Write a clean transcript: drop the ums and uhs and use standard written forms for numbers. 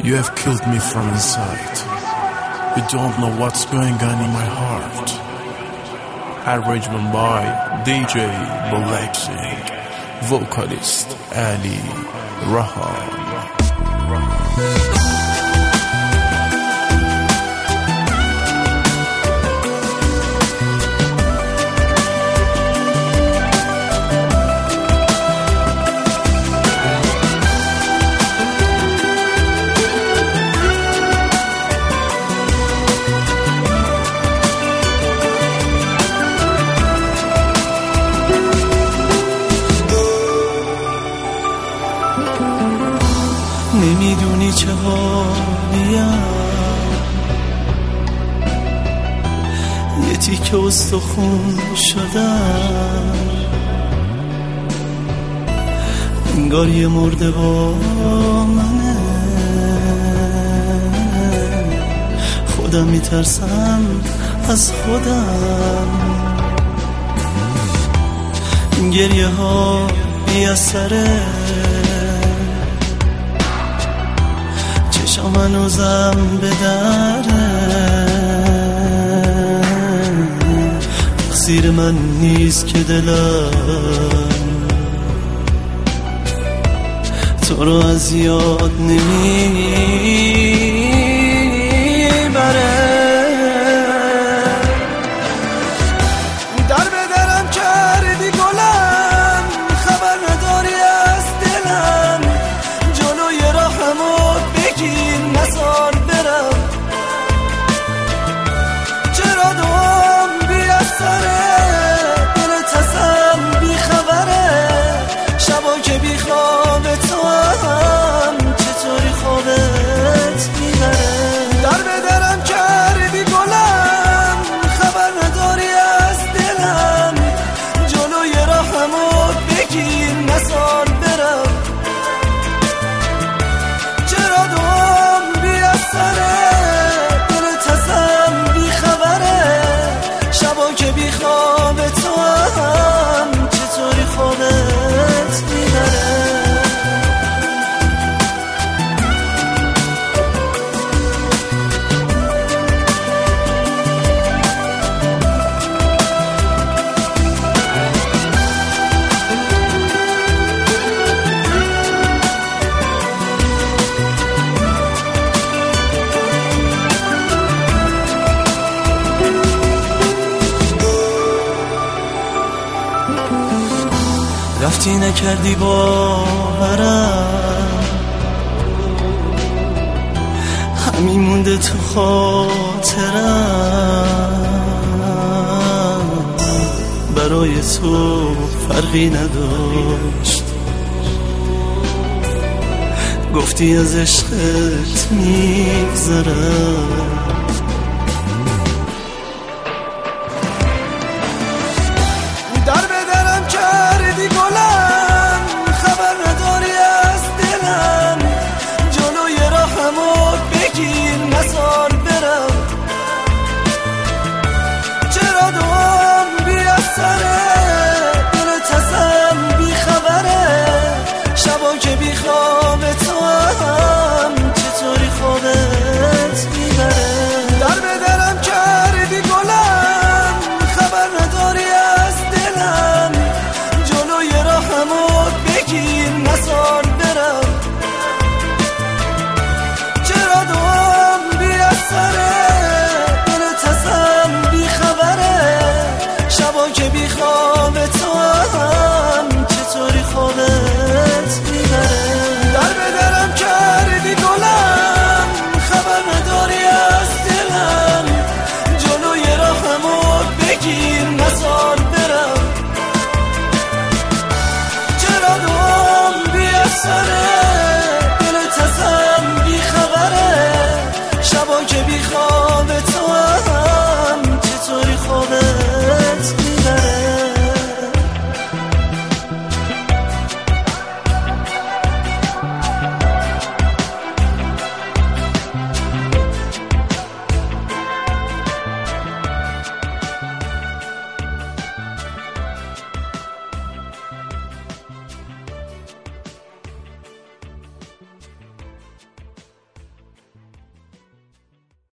You have killed me from inside. You don't know what's going on in my heart. Arrangement by DJ Blacksing, vocalist Ali Rahan. نمیدونی چه حالیم، یه تیکه استخون شدم، انگار یه مرده با منه. خودم میترسم از خودم، گریه ها میسره، چشم هنوزم به دره. تقصیر من نیست که دلم تو رو از یاد نمیبره. در به درم کردی گلم، خبر نداری از دلم. جلوی راهمو بگیر نزار برم، چرا دوام بی اثره، دلت ازم بی خبره. شبا که بی خواب تو هم چطوری خوابت میبره. در به درم کردی گلم، خبر نداری از دلم. جلوی راهمو بگیر نزار برم، چرا دوام بی اثره، دلت ازم بی خبره. شبا که بی خواب تو هم چطوری خوابت میبره. رفتی نکردی باورم، همین مونده تو خاطرم. برای تو فرقی نداشت، گفتی از عشقت میگذرم. نزار برم، چرا دوام بی اثره، دلت ازم بی خبره. شبا که بی خواب تو هم